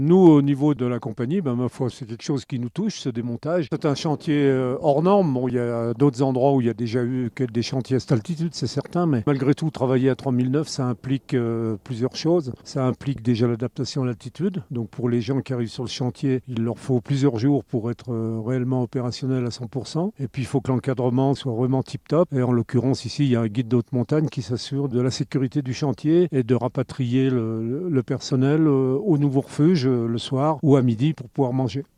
Nous, au niveau de la compagnie, ma foi, c'est quelque chose qui nous touche, ce démontage. C'est un chantier hors norme. Bon, il y a d'autres endroits où il y a déjà eu des chantiers à cette altitude, c'est certain, mais malgré tout, travailler à 3009, ça implique plusieurs choses. Ça implique déjà l'adaptation à l'altitude. Donc, pour les gens qui arrivent sur le chantier, il leur faut plusieurs jours pour être réellement opérationnel à 100%. Et puis, il faut que l'encadrement soit vraiment tip-top. Et en l'occurrence, ici, il y a un guide d'haute montagne qui s'assure de la sécurité du chantier et de rapatrier le personnel au nouveau refuge le soir ou à midi pour pouvoir manger.